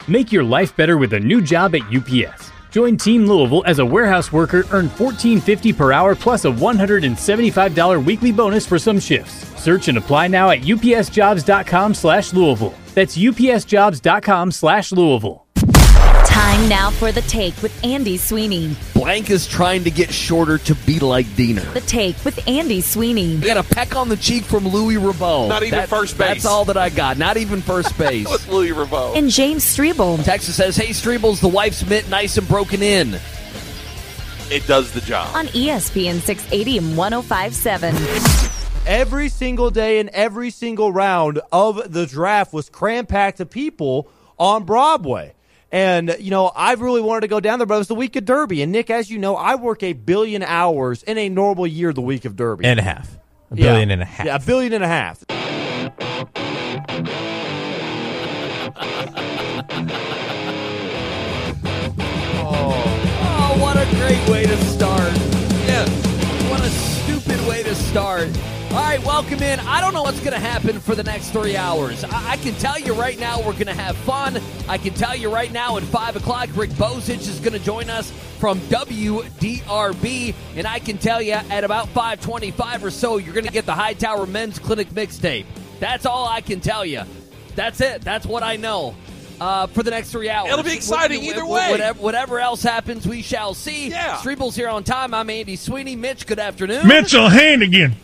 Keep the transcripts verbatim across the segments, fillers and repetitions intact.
Make your life better with a new job at U P S. Join Team Louisville as a warehouse worker, earn fourteen fifty per hour plus a one hundred seventy-five dollars weekly bonus for some shifts. Search and apply now at upsjobs.com slash Louisville. That's upsjobs.com slash Louisville. Time now for The Take with Andy Sweeney. Blank is trying to get shorter to be like Diener. The Take with Andy Sweeney. We got a peck on the cheek from Louis Ribot. Not even that, first base. That's all that I got. Not even first base. With Louis Ribot. And James Strebel. Texas says, hey, Strebel's the wife's mitt nice and broken in. It does the job. On E S P N six eighty and one oh five point seven. Every single day and every single round of the draft was cram-packed of people on Broadway. And, you know, I've really wanted to go down there, but it was the week of Derby. And, Nick, as you know, I work a billion hours in a normal year the week of Derby. And a half. A billion yeah. and a half. Yeah, a billion and a half. Oh, what a great way to start. Yeah. What a stupid way to start. All right, welcome in. I don't know what's going to happen for the next three hours. I, I can tell you right now we're going to have fun. I can tell you right now at five o'clock, Rick Bozich is going to join us from W D R B. And I can tell you at about five twenty-five or so, you're going to get the Hightower Men's Clinic mixtape. That's all I can tell you. That's it. That's what I know. Uh, for the next three hours. It'll be exciting Wh- wh- either wh- way. Whatever, whatever else happens, we shall see. Yeah. Strebel's here on time. I'm Andy Sweeney. Mitch, good afternoon. Mitchell Hannigan.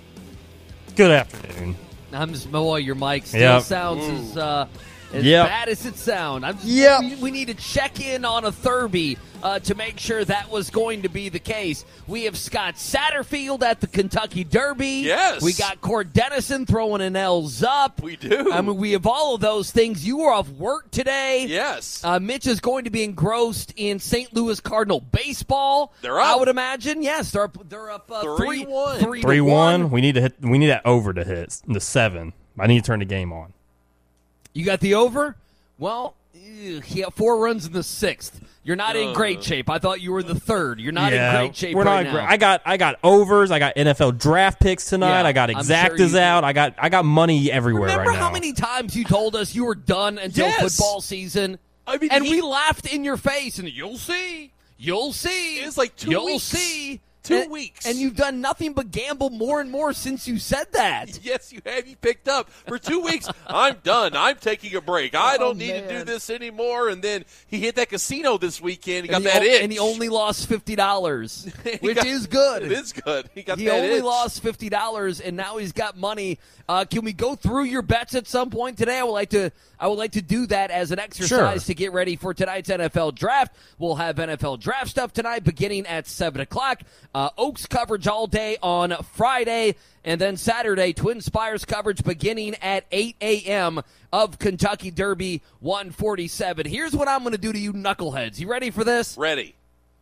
Good afternoon. I'm just, boy, your mic still Yep. sounds as, uh, as Yep. bad as it sounds. I'm just, Yep. we, we need to check in on a Thurby uh, to make sure that was going to be the case. We have Scott Satterfield at the Kentucky Derby. Yes. We got Cord Dennison throwing an L's up. We do. I mean, we have all of those things. You were off work today. Yes. Uh, Mitch is going to be engrossed in Saint Louis Cardinal baseball. They're up. I would imagine. Yes, they're up. They're up uh, Three, three, one. three, to Three one. one. We need to hit. We need that over to hit the seven. I need to turn the game on. You got the over? Well, ew, he had four runs in the sixth. You're not in great shape. I thought you were the third. You're not in great shape we're right not. now. Great. I got. I got overs. I got N F L draft picks tonight. Yeah, I got I'm sure exactas you out. do. I got. I got money everywhere Remember right now. how many times you told us you were done until Yes. football season? I mean, and he- we laughed in your face, and you'll see. You'll see. It's like two You'll weeks. see. Two And- weeks. And you've done nothing but gamble more and more since you said that. Yes, you have. You picked up for two weeks. I'm done. I'm taking a break. I don't Oh, need to do man. this anymore. And then he hit that casino this weekend. He got and he that o- itch. And he only lost fifty dollars, He which got- is good. It is good. He got He that only itch. lost fifty dollars, and now he's got money. Uh, can we go through your bets at some point today? I would like to. I would like to do that as an exercise Sure. to get ready for tonight's N F L draft. We'll have N F L draft stuff tonight, beginning at seven o'clock. Uh, Oaks coverage all day on Friday, and then Saturday Twin Spires coverage beginning at eight a.m. of Kentucky Derby one forty-seven. Here's what I'm going to do to you knuckleheads. You ready for this? Ready.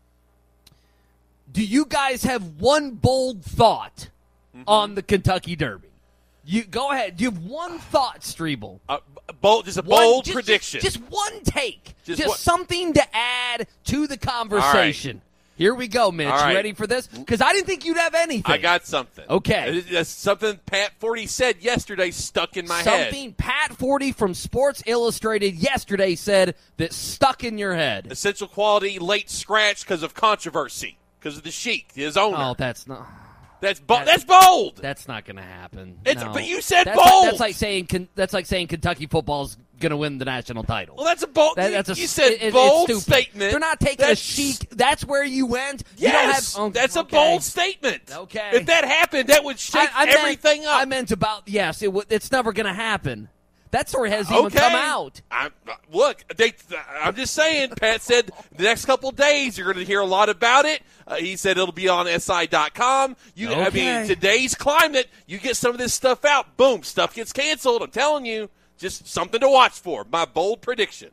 Do you guys have one bold thought Mm-hmm. on the Kentucky Derby? You go ahead. Do you have one thought, Strebel? Uh, bold, just a One- bold just- prediction. Just, just one take. Just Just, what- something to add to the conversation. Here we go, Mitch. All right. You ready for this? Because I didn't think you'd have anything. I got something. Okay. Uh, uh, something Pat Forty said yesterday stuck in my head. something Pat Forty from Sports Illustrated yesterday said that stuck in your head. Essential quality late scratch because of controversy, because of the Sheik, his owner. Oh, that's not. that's, bo- that- that's bold. That's not going to happen. It's- No. but you said that's bold. Like, that's like saying Ken- that's like saying Kentucky football's going to win the national title. Well, that's a bold. That- you, that's a, you said it- it- bold it's stupid. statement. They're not taking That's- a chic. That's where you went. You Yes, don't have, oh, that's a okay. bold statement. Okay. If that happened, that would shake I, I meant- everything up. I meant about yes. It w- it's never going to happen. That story hasn't even okay. come out. I, look, they, I'm just saying. Pat said the next couple of days you're going to hear a lot about it. Uh, he said it'll be on S I dot com. You, I Okay. mean, today's climate, you get some of this stuff out, boom, stuff gets canceled. I'm telling you, just something to watch for. My bold prediction.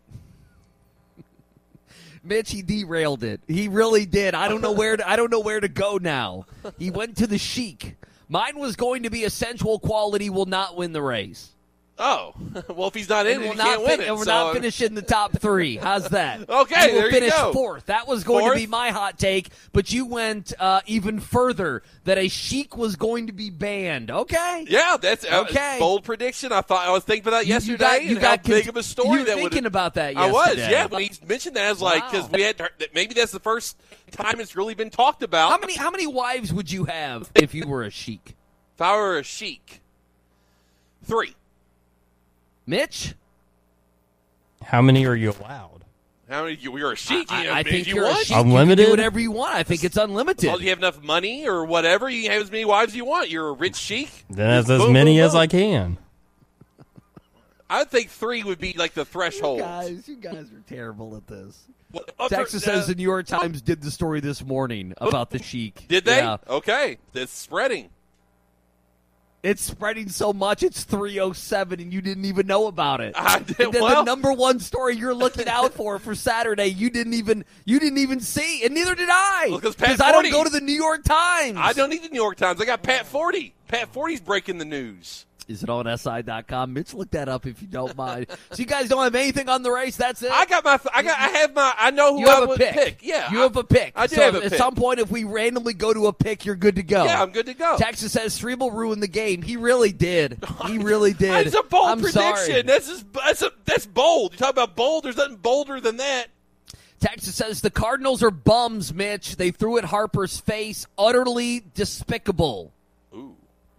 Mitch, he derailed it. He really did. I don't know where to, I don't know where to go now. He went to the chic. Mine was going to be a sensual quality will not win the race. Oh, well, if he's not in, And we we're can't not win fin- it. and we're so, not finishing the top three. How's that? Okay, you will there you finish go. fourth. That was going Fourth? to be my hot take, but you went uh, even further that a Sheik was going to be banned. Okay. Yeah, that's a Okay. bold prediction. I thought I was thinking about that You- yesterday. You got, you and got how big con- of a story you were that would. thinking about that I yesterday. was, yeah. When he mentioned that, I was like, Wow. because we had that maybe that's the first time it's really been talked about. How many how many wives would you have if you were a Sheik? If I were a Sheik, three. Mitch? How many are you allowed? How many? You, you're a Sheik. I, you, I if think you you're want. a Sheik. You can Unlimited? do whatever you want. I think it's unlimited. Well, you have enough money or whatever. You can have as many wives as you want. You're a rich Sheik. Then that's Boom, as boom, many boom, as boom. I can. I think three would be like the threshold. guys, you guys are terrible at this. What- uh, Texas uh, says the New York Times did the story this morning about the Sheik. Did they? Yeah. Okay, it's spreading. It's spreading so much, it's three oh seven, and you didn't even know about it. I did- And then well- the number one story you're looking out for for Saturday, you didn't even you didn't even see, and neither did I. Well, 'cause Pat I don't Forty- go to the New York Times. I don't need the New York Times. I got Pat Forty. Pat Forty's breaking the news. Is it on S I dot com? Mitch, look that up if you don't mind. So you guys don't have anything on the race? That's it? I got my. I got. I have my. I know who you have I a would pick. Yeah, You I, have a pick. I do so have a at pick. some point, if we randomly go to a pick, you're good to go. Yeah, I'm good to go. Texas says Strebel ruined the game. He really did. He really did. That's a bold I'm prediction. Sorry. That's just, that's a, that's bold. You talk about bold. There's nothing bolder than that. Texas says the Cardinals are bums, Mitch. They threw at Harper's face. Utterly despicable. Ooh.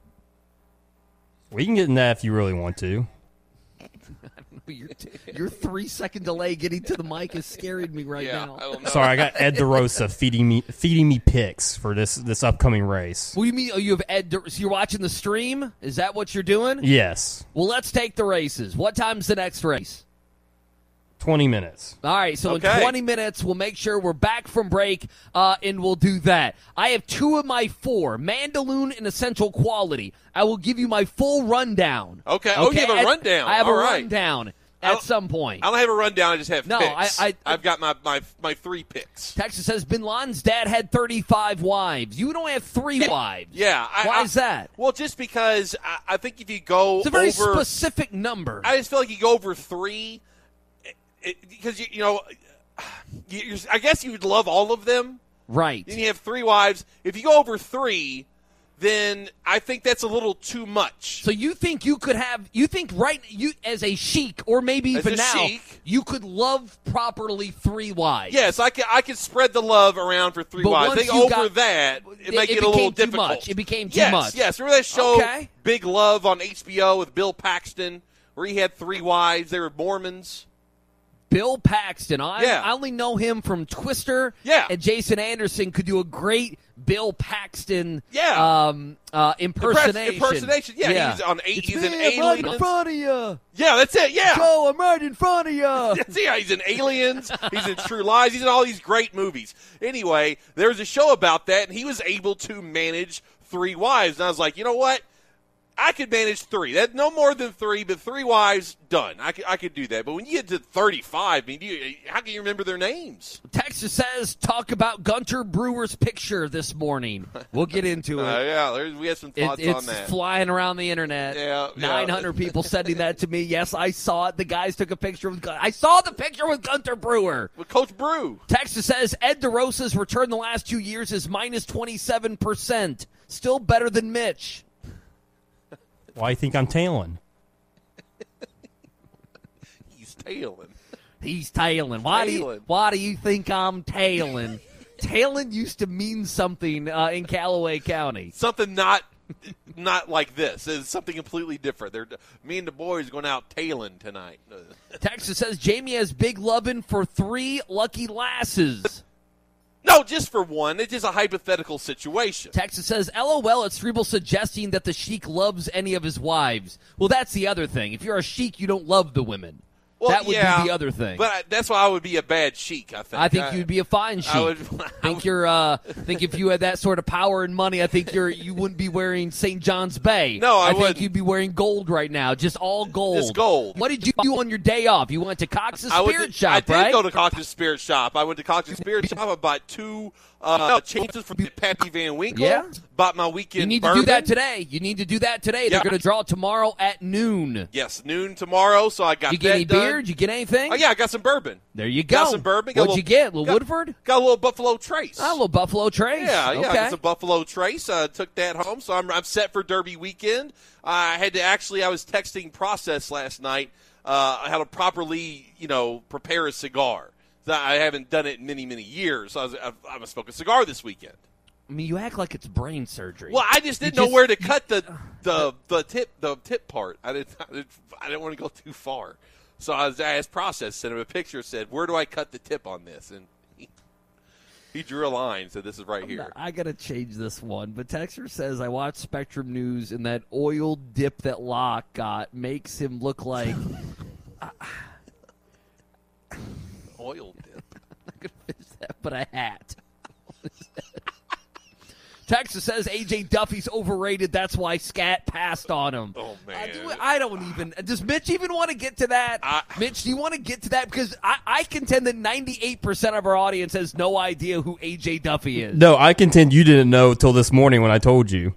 We can get in that if you really want to. Your, your three second delay getting to the mic is scaring me right Yeah, now. I don't know. Sorry, I got Ed DeRosa feeding me feeding me picks for this this upcoming race. What do you mean? Oh, you have Ed. Dur- So you're watching the stream? Is that what you're doing? Yes, Well, let's take the races. What time's the next race? twenty minutes. All right, so Okay. in twenty minutes, we'll make sure we're back from break, uh, and we'll do that. I have two of my four, Mandaloon and Essential Quality. I will give you my full rundown. Okay. Oh, you have a At- rundown. I have All a right. rundown I at don't- some point. I don't have a rundown. I just have No, picks. I- I- I've got my, my my three picks. Texas says Bin Laden's dad had thirty-five wives. You don't have three wives. Yeah. I, Why I, is that? Well, just because I, I think if you go It's a very over, specific number. I just feel like you go over three, because you you know, you, you're, I guess you would love all of them. right. Then you have three wives. If you go over three, then I think that's a little too much. So you think you could have? You think right? You as a Sheik, or maybe As even a now, Sheik. you could love properly three wives. Yes, I can. I can spread the love around for three But wives. I once think you over got- that, it, it- might it get a little became too difficult. much. It became too yes, much. Yes, remember that show, Okay. Big Love, on H B O with Bill Paxton, where he had three wives. They were Mormons. Bill Paxton. I, Yeah. I only know him from Twister. Yeah. And Jason Anderson could do a great Bill Paxton Yeah. um, uh, impersonation. Impersonation. Yeah, he's on eight. It's He's me, an I'm right alien. in front of you. Yeah, that's it. Yeah. Joe, I'm right in front of you. That's- yeah, he's in Aliens. He's in True Lies. He's in all these great movies. Anyway, there was a show about that, and he was able to manage three wives. And I was like, you know what? I could manage three. That no more than three, but three wives, done. I could, I could do that. But when you get to thirty-five, I mean, you, how can you remember their names? Texas says, talk about Gunter Brewer's picture this morning. We'll get into Uh, it. yeah, there's, we have some It, thoughts it's on that. flying around the internet. Yeah, yeah. nine hundred people sending that to me. Yes, I saw it. The guys took a picture with Gun- I saw the picture with Gunter Brewer. With Coach Brew. Texas says Ed DeRosa's return the last two years is minus twenty-seven percent. Still better than Mitch. Why do you think I'm tailing? He's tailing. He's tailing. Why do you, Tailing. why do you think I'm tailing? Tailing used to mean something uh, in Callaway County. Something not not like this. It's something completely different. They're, me and the boys going out tailing tonight. Texas says Jamie has big lovin' for three lucky lasses. No, just for one. It's just a hypothetical situation. Texas says, LOL, it's Strebel suggesting that the Sheik loves any of his wives. Well, that's the other thing. If you're a Sheik, you don't love the women. Well, that would yeah, be the other thing. But I, that's why I would be a bad Sheik, I think. I think you'd be a fine Sheik. I would- I think you're. Uh, think if you had that sort of power and money, I think you're. You wouldn't be wearing Saint John's Bay. No, I think wouldn't. you'd be wearing gold right now, just all gold. Just gold. What did you do on your day off? You went to Cox's I, Spirit went to, Shop, I did right? go to Cox's Spirit Shop. I went to Cox's Spirit Shop. I bought two Uh, changes for Pappy Van Winkle. Yeah. Bought my weekend You need to bourbon. do that today. You need to do that today. They're Yeah. going to draw tomorrow at noon. Yes, noon tomorrow. So I got Did you get that any done. beer? Did you get anything? Oh yeah, I got some bourbon. There you go. Got some bourbon. Got a What'd you little- get? A little got- Woodford? Got a little Buffalo Trace. Oh, a little Buffalo Trace. Yeah, yeah, Okay. I got some Buffalo Trace. Uh, took that home, so I'm, I'm set for Derby weekend. I had to actually, I was texting Process last night uh, how to properly, you know, prepare a cigar. I haven't done it in many, many years. So I was, I'm going to smoke a cigar this weekend. I mean, you act like it's brain surgery. Well, I just didn't You know just- where to cut the, the the tip the tip part. I didn't I didn't, I didn't want to go too far, so I, was, I asked Process, sent him a picture, said, "Where do I cut the tip on this?" And he, he drew a line, said, "This is right here." I got to change this one. But Texter says, I watched Spectrum News, and that oil dip that Locke got makes him look like... Oil dip. I'm going to finish that, but a hat. Texas says A J Duffy's overrated. That's why Scat passed on him. Oh, man. I, do, I don't even. Does Mitch even want to get to that? I- Mitch, do you want to get to that? Because I, I contend that ninety-eight percent of our audience has no idea who A J Duffy is. No, I contend you didn't know till this morning when I told you.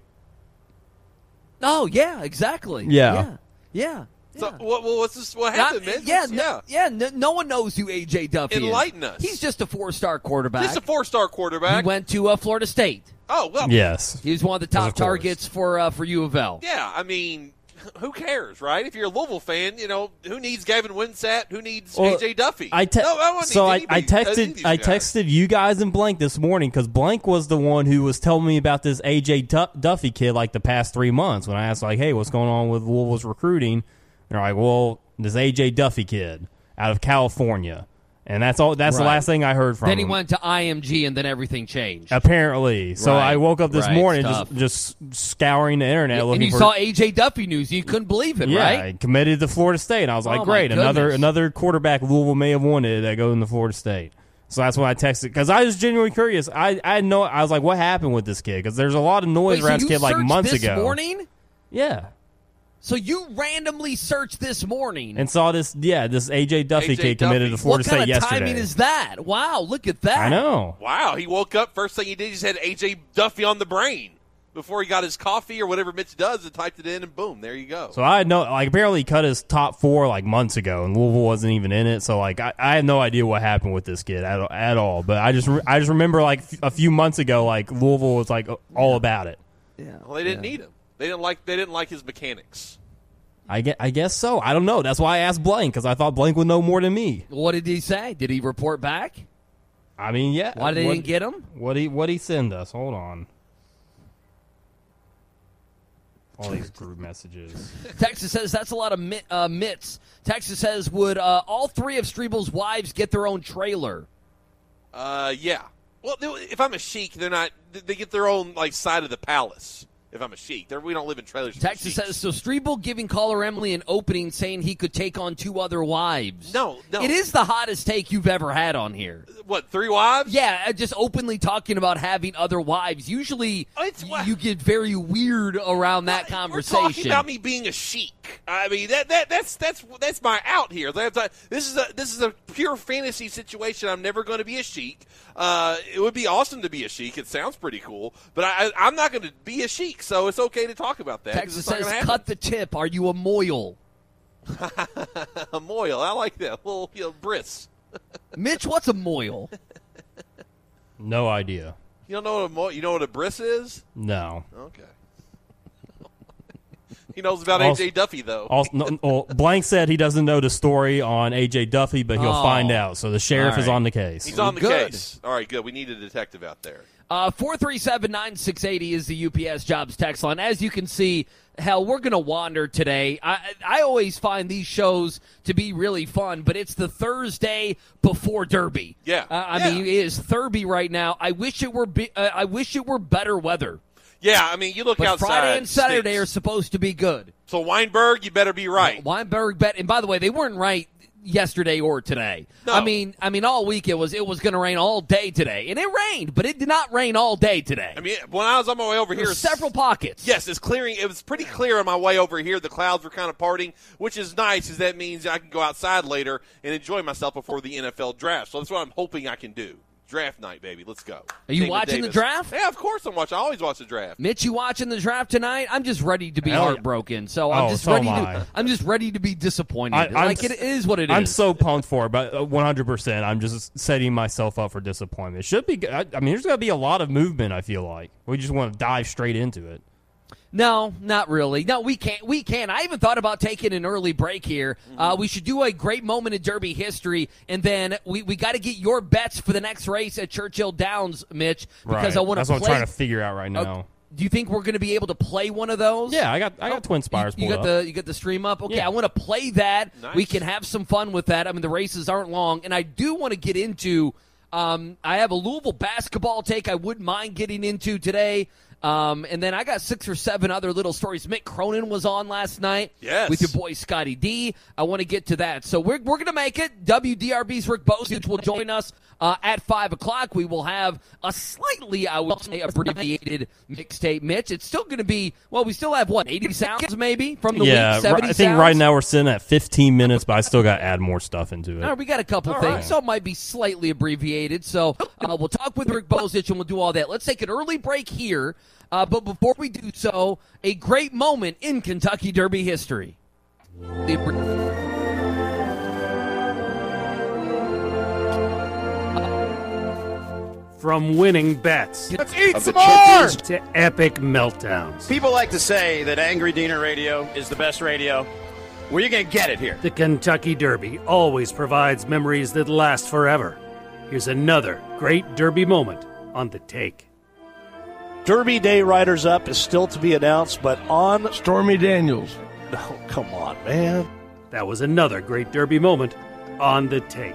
Oh, yeah, exactly. Yeah. Yeah. Yeah. So yeah. what, what what's this? What Not- happened, man? yeah, What's- no, yeah. No, no one knows who A J Duffy is. Enlighten us. He's just a four-star quarterback. Just a four-star He quarterback. went to uh, Florida State. Oh well. Yes. He was one of the top Of course. targets for uh, for U of L. Yeah, I mean, who cares, right? If you're a Louisville fan, you know who needs Gavin Winsat? Who needs Well, A J Duffy? I te- no, I don't so need I, I anybody- any of texted these I guys. texted you guys and Blank this morning because Blank was the one who was telling me about this A J Du- Duffy kid like the past three months. When I asked like, hey, what's going on with Louisville's recruiting? They're like, well, this A J Duffy kid out of California, and that's all. That's Right. the last thing I heard from Then he him. went to I M G, and then everything changed. Apparently, so Right. I woke up this Right. morning Tough. just just scouring the internet and looking you for. saw A J Duffy news. You couldn't believe it, yeah, right? I committed to Florida State. And I was like, Oh, my great, another goodness. another quarterback Louisville may have wanted that goes into Florida State. So that's when I texted because I was genuinely curious. I I know I was like, what happened with this kid? Because there's a lot of noise Wait, so around you this kid like searched months this ago. morning? Yeah, So you randomly searched this morning. and saw this. Yeah, this A J Duffy A J kid committed Duffy. to Florida what kind State of yesterday. timing is that? Wow, look at that. I know. Wow, he woke up. First thing he did, he just had A J Duffy on the brain before he got his coffee or whatever Mitch does, and typed it in, and boom, there you go. So I had no like apparently he cut his top four like months ago, and Louisville wasn't even in it. So like I, I had no idea what happened with this kid at, at all. But I just re- I just remember like f- a few months ago, like Louisville was like all about it. Yeah. well, they didn't yeah. need him. They didn't like. They didn't like his mechanics. I guess, I guess so. I don't know. That's why I asked Blank because I thought Blank would know more than me. What did he say? Did he report back? I mean, yeah. Why they what, didn't get him? What he what he send us? Hold on. All these group messages. Texas says that's a lot of mit, uh, mitts. Texas says, would uh, all three of Strebel's wives get their own trailer? Uh, yeah. Well, they- if I'm a sheik, they're not. They get their own like side of the palace. If I'm a sheik, they're, we don't live in trailers. for Texas sheiks. says, so Strebel giving caller Emily an opening saying he could take on two other wives. No, no. It is the hottest take you've ever had on here. What, three wives? Yeah, uh, just openly talking about having other wives. Usually, Oh, it's y- what- you get very weird around that We're conversation. talking about me being a sheik. I mean that, that that's that's that's my out here. That's a- This is a this is a pure fantasy situation. I'm never going to be a sheik. Uh, it would be awesome to be a sheik. It sounds pretty cool, but I, I, I'm not going to be a sheik, so it's okay to talk about that. 'cause Texas it's not says, gonna cut the tip. Are you a moil? happen. A moil. I like that. A little you know, bris. Mitch, what's a moil? No idea. You don't know what a moil? You know what a bris is? No. Okay. He knows about Also- A J Duffy though. Also, no, well, Blank said he doesn't know the story on A J Duffy, but he'll Oh. find out. So the sheriff All is right. on the case. He's on the Good. case. All right, good. We need a detective out there. Uh, four three seven, nine six eight zero is the U P S Jobs text line. As you can see, hell, we're going to wander today. I, I always find these shows to be really fun, but it's the Thursday before Derby. Yeah. Uh, I Yeah. mean, it is Thurby right now. I wish it were be, uh, I wish it were better weather. Yeah, I mean, you look But outside. Friday and Saturday stinks. are supposed to be good. So Weinberg, you better be right. Weinberg bet, and by the way, they weren't right yesterday or today. No. I mean, I mean, all week it was it was going to rain all day today, and it rained, but it did not rain all day today. I mean, when I was on my way over There here, were several pockets. Yes, it's clearing. It was pretty clear on my way over here. The clouds were kind of parting, which is nice, because that means I can go outside later and enjoy myself before the N F L draft. So that's what I'm hoping I can do. Draft night, baby. Let's go. Are you Damon watching Davis. the draft? Yeah, of course I'm watching. I always watch the draft. Mitch, you watching the draft tonight? I'm just ready to be Hell yeah. heartbroken. So I'm Oh, just so ready am to. I. I'm just ready to be disappointed. I- I'm like s- it is what it is. I'm so pumped for it, but uh, one hundred percent I'm just setting myself up for disappointment. It should be good. I, I mean, there's going to be a lot of movement, I feel like. We just want to dive straight into it. No, not really. No, we can't. We can. I even thought about taking an early break here. Mm-hmm. Uh, we should do a great moment in Derby history, and then we, we got to get your bets for the next race at Churchill Downs, Mitch, because Right. I want to That's play. what I'm trying to figure out right now. Uh, do you think we're going to be able to play one of those? Yeah, I got I got Twin Spires You, you pulled got up. the you got the stream up. Okay, Yeah. I want to play that. Nice. We can have some fun with that. I mean, the races aren't long, and I do want to get into. Um, I have a Louisville basketball take I wouldn't mind getting into today. Um, and then I got six or seven other little stories. Mick Cronin was on last night Yes. with your boy Scotty D. I want to get to that. So we're, we're going to make it. W D R B's Rick Bosich will join us uh, at five o'clock. We will have a slightly, I would say, abbreviated mixtape, Mitch. It's still going to be, well, we still have, what, eighty sounds maybe from the yeah, week? seventy ri- I think sounds? right now we're sitting at fifteen minutes, but I still got to add more stuff into it. All right, we got a couple All things, right. so it might be slightly abbreviated. So uh, we'll talk with Rick Bosich and we'll do all that. Let's take an early break here. Uh, but before we do so, a great moment in Kentucky Derby history. From winning bets Let's eat some more! to epic meltdowns, People like to say that Angry Diener Radio is the best radio. Well, you're going to get it here. the Kentucky Derby always provides memories that last forever. Here's another great Derby moment on The Take. Derby Day Riders Up is still to be announced, but on... Stormy Daniels. Oh, come on, man. That was another great Derby moment on The Take.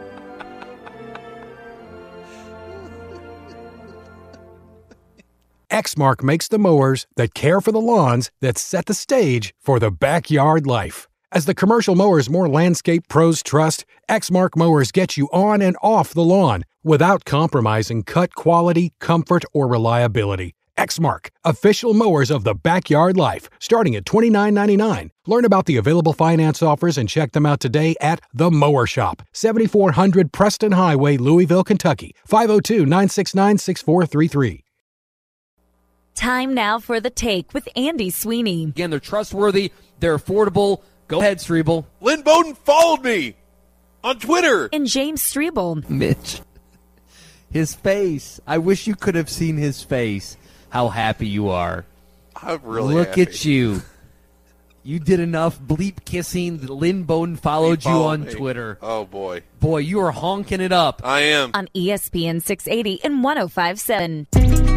Exmark makes the mowers that care for the lawns that set the stage for the backyard life. As the commercial mowers more landscape pros trust, Exmark mowers get you on and off the lawn without compromising cut quality, comfort, or reliability. Exmark, official mowers of the backyard life, starting at twenty-nine ninety-nine. Learn about the available finance offers and check them out today at The Mower Shop, seventy-four hundred Preston Highway, Louisville, Kentucky, five oh two, nine six nine, six four three three. Time now for The Take with Andy Sweeney. Again, they're trustworthy. They're affordable. Go ahead, Strebel. Lynn Bowden followed me on Twitter. And James Strebel. Mitch. His face. I wish you could have seen his face. How happy you are. I'm really Look happy. at you. You did enough bleep kissing that Lynn Bowden followed He you followed on me. Twitter. Oh, boy. Boy, you are honking it up. I am. On E S P N six eighty and one oh five point seven.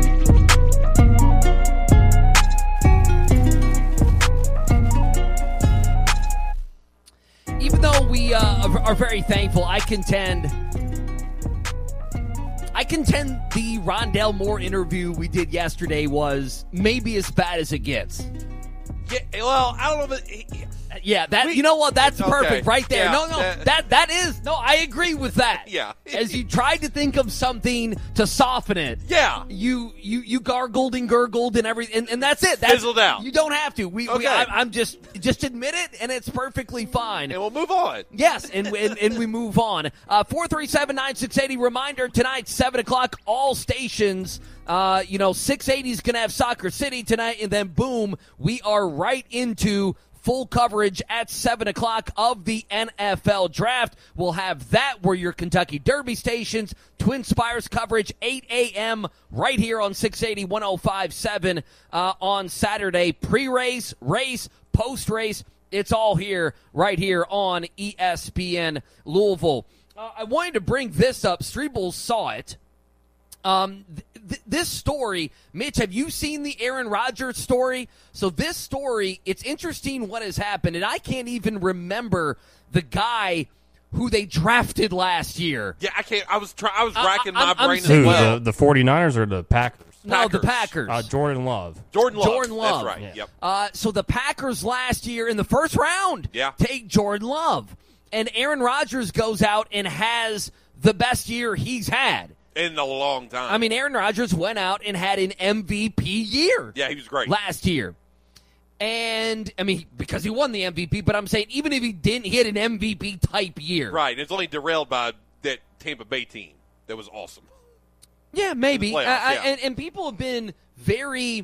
Even though we uh, are, are very thankful, I contend I contend the Rondell Moore interview we did yesterday was maybe as bad as it gets. Yeah, well, I don't know if it, Yeah, that We- you know what? That's Okay. perfect right there. Yeah, no, no, that- that that is no. I agree with that. Yeah. As you tried to think of something to soften it. Yeah. You you you gargled and gurgled and everything, and, and that's it. That's, Fizzled out. You don't have to. We, we Okay. I, I'm just just admit it, and it's perfectly fine. and we'll move on. Yes, and, and and we move on. Uh, four three seven nine six eighty. Reminder tonight, seven o'clock. All stations. Uh, you know, six eighty is going to have Soccer City tonight, and then boom, we are right into full coverage at seven o'clock of the N F L Draft. We'll have that where your Kentucky Derby stations, Twin Spires coverage, eight a.m. right here on six eighty, one oh five point seven uh, on Saturday. Pre-race, race, post-race. It's all here, right here on E S P N Louisville. Uh, I wanted to bring this up. Strebel saw it. Um, th- th- this story, Mitch, have you seen the Aaron Rodgers story? So this story, it's interesting what has happened, and I can't even remember the guy who they drafted last year. Yeah, I can't. I was try, I was I- racking I'm- my I'm brain saying- as Who, well. the, the 49ers or the Packers? No, the Packers. Packers. Uh, Jordan Love. Jordan Love. Jordan Love. That's right. Yeah. Yep. Uh, so the Packers last year in the first round Yeah. take Jordan Love. And Aaron Rodgers goes out and has the best year he's had. In a long time. I mean, Aaron Rodgers went out and had an M V P year. yeah, he was great. Last year. And, I mean, because he won the M V P, but I'm saying even if he didn't, he had an M V P type year. Right. It's only derailed by that Tampa Bay team. that was awesome. Yeah, maybe. Playoffs, I, I, yeah. and, and people have been very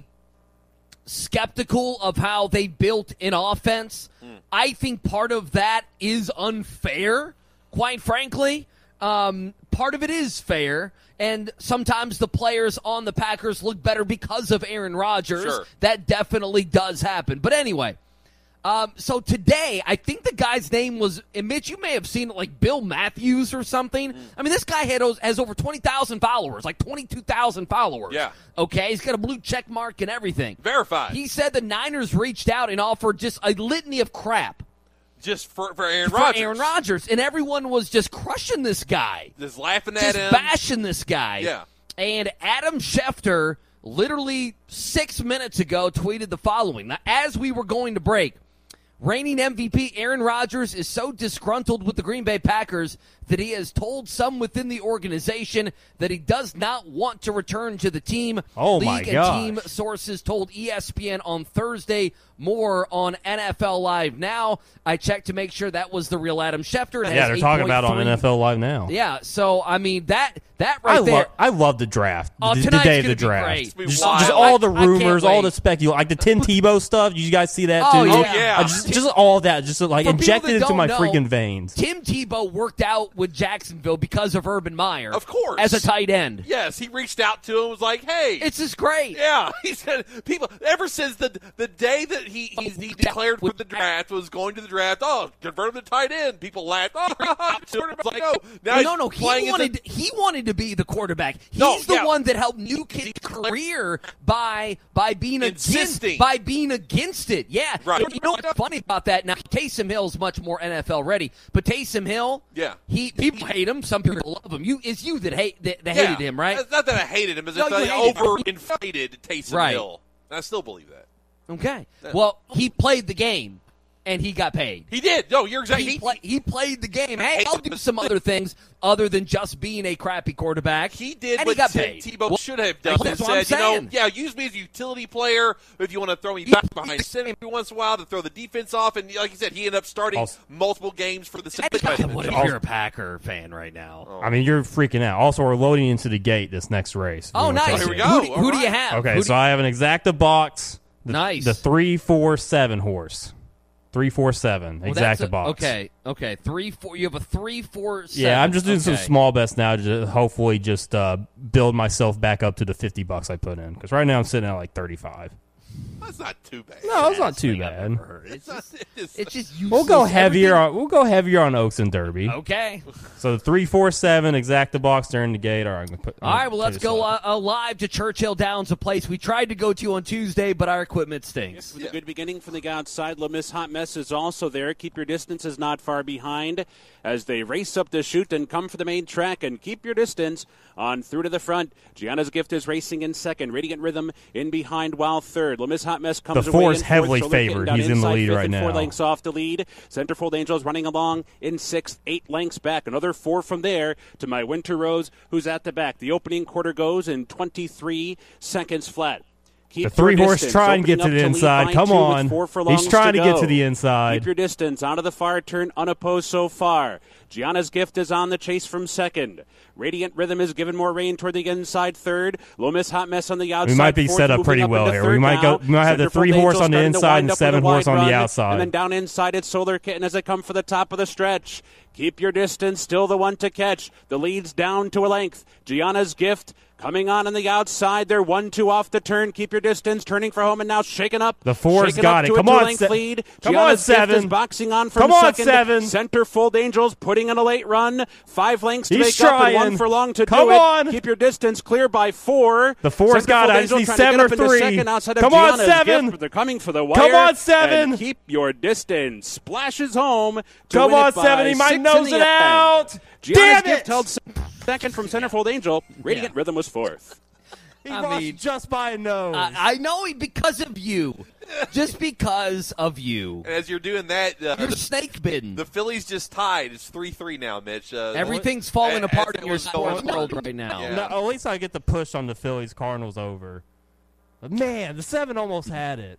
skeptical of how they built an offense. Mm. I think part of that is unfair, quite frankly. Um, part of it is fair, and sometimes the players on the Packers look better because of Aaron Rodgers. Sure. That definitely does happen. But anyway, um, so today, I think the guy's name was, and Mitch, you may have seen it, like Bill Matthews or something. Mm. I mean, this guy had, has over twenty thousand followers, like twenty-two thousand followers. Yeah. Okay, he's got a blue check mark and everything. Verified. He said the Niners reached out and offered just a litany of crap. Just for, for Aaron for Rodgers. Aaron Rodgers. And everyone was just crushing this guy. Just laughing at just him. Just bashing this guy. Yeah. And Adam Schefter, literally six minutes ago, tweeted the following. Now, as we were going to break, reigning M V P Aaron Rodgers is so disgruntled with the Green Bay Packers that he has told some within the organization that he does not want to return to the team. Oh, League my and gosh. team sources told E S P N on Thursday. More on N F L Live Now. I checked to make sure that was the real Adam Schefter. It Yeah, has they're talking eight point about it on three. N F L Live Now. Yeah, so, I mean, that that right I, there. lo- I love the draft. Oh, the, the tonight's day of gonna the be draft. great. It's gonna be Just, wild. just all the I- I can't rumors, all wait. the speculation, like the Tim Tebow stuff. Did you guys see that Oh, too? yeah. Oh, yeah. I just, just all that, just like For people injected that into don't my know, freaking veins. Tim Tebow worked out with Jacksonville because of Urban Meyer. Of course. As a tight end. Yes, he reached out to him and was like, hey. It's just great. Yeah, he said people ever since the the day that he he, he declared for the draft was going to the draft. Oh, convert him to tight end. People laughed. Oh, like, no, now No, he's no, no. playing He as wanted, a, he wanted to be the quarterback. He's No, the yeah. one that helped nuke his career by by being Insisting. against by being against it. Yeah. Right. You know what's funny about that? Now, Taysom Hill's much more N F L ready, but Taysom Hill, Yeah. he people hate him. Some people love him. You, it's you that hate that, that yeah. hated him, right? It's not that I hated him, it's No, that you they hated him. overinflated Taysom Right. Hill. And I still believe that. Okay. Well, he played the game, and he got paid. He did. No, you're exactly. He, He, play, he played the game. Hey, I'll do some other things other than just being a crappy quarterback. he did and what he got Tim paid. Tebow Well, should have done. that's and what I'm said, you know, saying. yeah, use me as a utility player. If you want to throw me back behind center every once in a while to throw the defense off, and like you said, he ended up starting Also- multiple games for the Saints. What if you're a Packer fan right now? I mean, you're freaking out. Also, we're loading into the gate this next race. Oh, You know, nice. here we so- go. Who, do- All who do you right. have? Okay, Who so do I have an Exacta box. The, Nice. The three four seven horse. Three four seven well, that's Exacta a- box. Okay, okay. Three, four. You have a three, four, seven. Yeah, I'm just doing some Okay. small bets now to hopefully just uh, build myself back up to the fifty bucks I put in. Because right now I'm sitting at like thirty-five. That's not too bad. No, it's not Best too thing I've bad. ever heard. It's just, It's- it's just We'll useless. go heavier. Everything- On, we'll go heavier on Oaks and Derby. Okay. So the three four seven Exacta box during the gate. All right, I'm gonna put. All right, well, let's go uh, uh, live to Churchill Downs, a place we tried to go to on Tuesday, but our equipment stinks. With a good beginning from the outside, LeMiss Hot Mess is also there. Keep your distances not far behind as they race up the chute and come for the main track, and keep your distance on through to the front. Gianna's Gift is racing in second. Radiant Rhythm in behind while third. LeMiss Hot Mess comes The away four's in fourth. heavily Solar Kitten favored. down He's in the inside lead fifth right and Four now. lengths off the lead. Centerfold Angels running along in sixth, eight lengths back. Another four from there to My Winter Rose, who's at the back. The opening quarter goes in twenty-three seconds flat. Keep The three your horse distance. trying to get Opening to the up lead inside. by Come two with on. four furlongs He's trying to, to get go. to the inside. Keep your distance. Out of the far turn, unopposed so far. Gianna's Gift is on the chase from second. Radiant Rhythm is given more rain toward the inside third. LeMiss Hot Mess on the outside. We might be fourth, set up moving pretty up well into here. third We might go. now. We might have the Centerfold three horse Angels on the starting to inside wind and up with seven a horse wide on the run. outside. And then down inside it's Solar Kitten as they come for the top of the stretch. Keep your distance. Still the one to catch. The lead's down to a length. Gianna's Gift coming on on the outside. They're one two off the turn. Keep your distance. Turning for home and now shaken up. The four's shaken got up it. to Come a on, two-length se- lead. Come Gianna's on, Gift seven. is boxing on from Come on, second. seven. Centerfold Angels putting in a late run. Five lengths to He's make up and trying. one furlong to Come do it. on. Keep your distance clear by four. The four's Centerfold got it. I Angel just need trying to seven get or up into three. second outside of Come on, Gianna's seven. Gift, but they're coming for the wire. Come on, seven. And keep your distance. Splashes home. To Come win on, it by seven. He might six in nose the it end. out. Gianna's Damn Gift it. held second from Centerfold Angel. Radiant Yeah. Rhythm was fourth. He I lost mean- just by a nose. I, I know it because of you. Just because of you. And as you're doing that, uh, You're the, snake bitten. the Phillies just tied. It's three three now, Mitch. Uh, Everything's falling as apart it in your was going sports on. world right now. Yeah. No, at least I get the push on the Phillies Cardinals over. But man, the seven almost had it.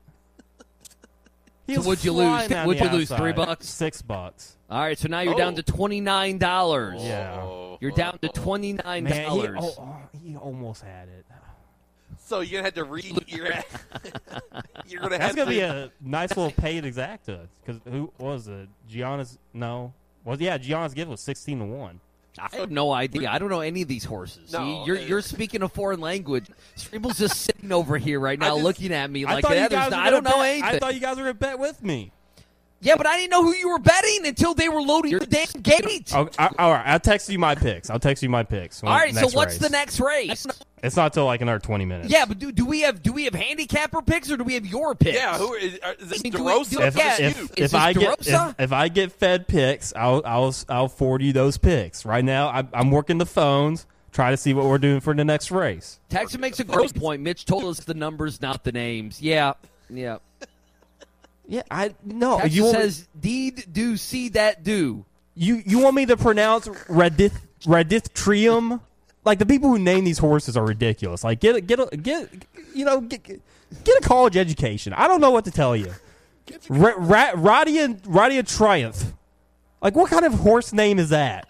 He So was what'd you lose? flying down What'd the you lose? Three outside. bucks? Six bucks. All right, so now you're Oh. down to twenty-nine dollars. Yeah. Oh. You're down to twenty-nine dollars. Man, he, oh, oh, he almost had it. So you're gonna have to read. You're, you're gonna have That's gonna to, be a nice little paid exacta. Because who was it? Gianna's no. Well, yeah, Gianna's gift was sixteen to one. I have no idea. I don't know any of these horses. No, you're you're speaking a foreign language. Streeble's just sitting over here right now, just, looking at me I like thought you that. guys Not, were I don't gonna know bet, anything. I thought you guys were gonna bet with me. Yeah, but I didn't know who you were betting until they were loading the damn gate. Oh, I, all right, I'll text you my picks. I'll text you my picks. All right, so next what's race. the next race? It's not till like another twenty minutes. Yeah, but do, do we have do we have handicapper picks or do we have your picks? Yeah, who is, uh, is this I mean, do we- DeRosa? do- If, yeah, if, is if this I get DeRosa? if, if I get fed picks, I'll I'll I'll forward you those picks. Right now, I, I'm working the phones, trying to see what we're doing for the next race. Texas makes a great point. Mitch told us the numbers, not the names. Yeah, yeah. Yeah, I no. Texas You want me- says deed do see that do. You you want me to pronounce Radith Radithtrium? Like the people who name these horses are ridiculous. Like get a, get a, get you know get get a college education. I don't know what to tell you. Ra- Ra- Radia Radia Triumph. Like what kind of horse name is that?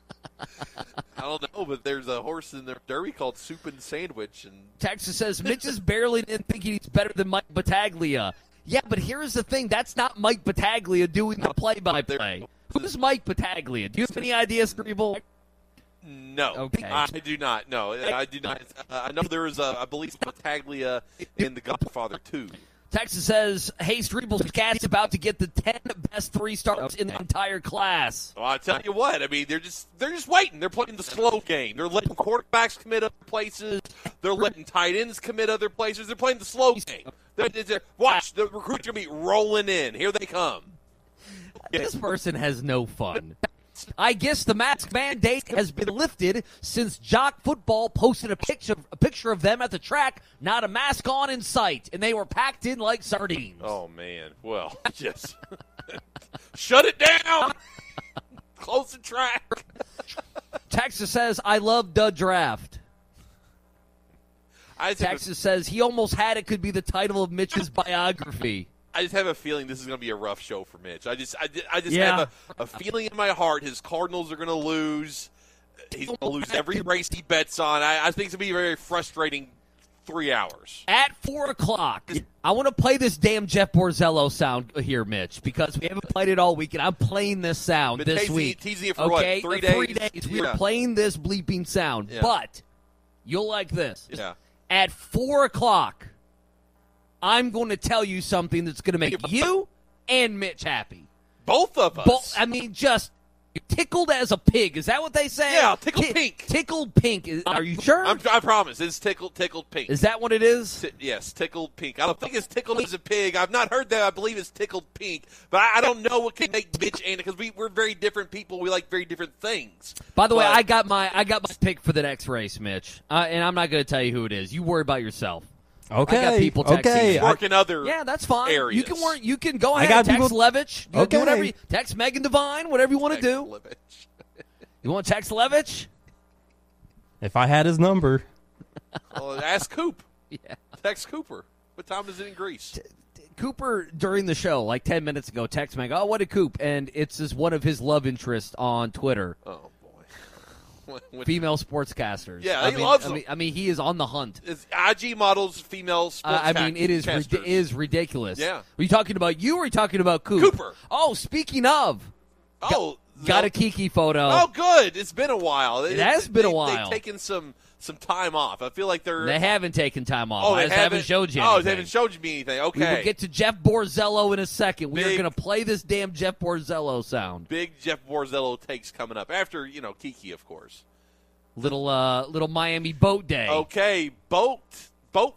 I don't know, but there's a horse in the Derby called Soup and Sandwich, and Texas says Mitch is barely in thinking he's better than Mike Battaglia. Yeah, but here's the thing. That's not Mike Battaglia doing the play-by-play. Who's Mike Battaglia? Do you have any ideas, Streeble? no, Okay. I do not. No, I do not. Uh, I know there is a, I believe, Battaglia in The Godfather two. Texas says, hey, Streeble's cat's about to get the ten best three-stars in the entire class. Well, I tell you what, I mean, they're just they're just waiting. They're playing the slow game. They're letting quarterbacks commit other places. They're letting tight ends commit other places. They're playing the slow game. They're, they're, they're, watch, the recruits are going to be rolling in. Here they come. This person has no fun. I guess the mask mandate has been lifted since Jock Football posted a picture a picture of them at the track, not a mask on in sight, and they were packed in like sardines. Oh, man. Well, just shut it down. Close the track. Texas says, I love the draft. I just have a- Texas says he almost had it could be the title of Mitch's biography. I just have a feeling this is going to be a rough show for Mitch. I just, I, I just Yeah. have a, a feeling in my heart his Cardinals are going to lose. He's going to lose every race he bets on. I, I think it's going to be a very frustrating three hours. At four o'clock, I want to play this damn Jeff Borzello sound here, Mitch, because we haven't played it all week, and I'm playing this sound Been this teasing- week. teasing it for what, okay? three Uh, Three days? days. We Yeah. are playing this bleeping sound, Yeah. but you'll like this. Yeah. At four o'clock, I'm going to tell you something that's going to make you and Mitch happy. Both of us. Both, I mean, just tickled as a pig. Is that what they say? Yeah, tickled Ti- pink. Tickled pink. Is, are you sure? I'm, I promise. It's tickled, tickled pink. Is that what it is? Ti- yes, tickled pink. I don't think it's tickled as a pig. I've not heard that. I believe it's tickled pink. But I, I don't know what can make Mitch and because we, we're very different people. We like very different things. By the way, But- I got my I got my pick for the next race, Mitch, uh, and I'm not going to tell you who it is. You worry about yourself. Okay. I got people texting. Okay. me. I- Work in other Yeah, that's fine. areas. You can work. You can go I ahead. got Text people- Levitch. Do Okay. whatever. You, text Megan Devine. Whatever you want to do. Levitch. You want to text Levitch? If I had his number, Well, ask Coop. Yeah. Text Cooper. What time is it in Greece? Cooper during the show, like ten minutes ago, text Meg. Oh, what a Coop! And it's just one of his love interests on Twitter. Oh boy. When- Female sportscasters. Yeah, I he mean, loves I them. mean, I mean, he is on the hunt. It's I G models, female sports. Uh, I mean, it is rid- casters. is ridiculous. Yeah. Are you talking about you or are you talking about Coop? Cooper. Oh, speaking of, Oh, got no. a Kiki photo. Oh, good. It's been a while. It has been a they- while. They've taken some some time off. I feel like they're. They haven't taken time off. Oh, I they just haven't showed you Oh, anything. they haven't showed me anything. Okay. We will get to Jeff Borzello in a second. We are Big- going to play this damn Jeff Borzello sound. Big Jeff Borzello takes coming up after you know Kiki, of course. Little uh, little Miami boat day. Okay, boat, boat,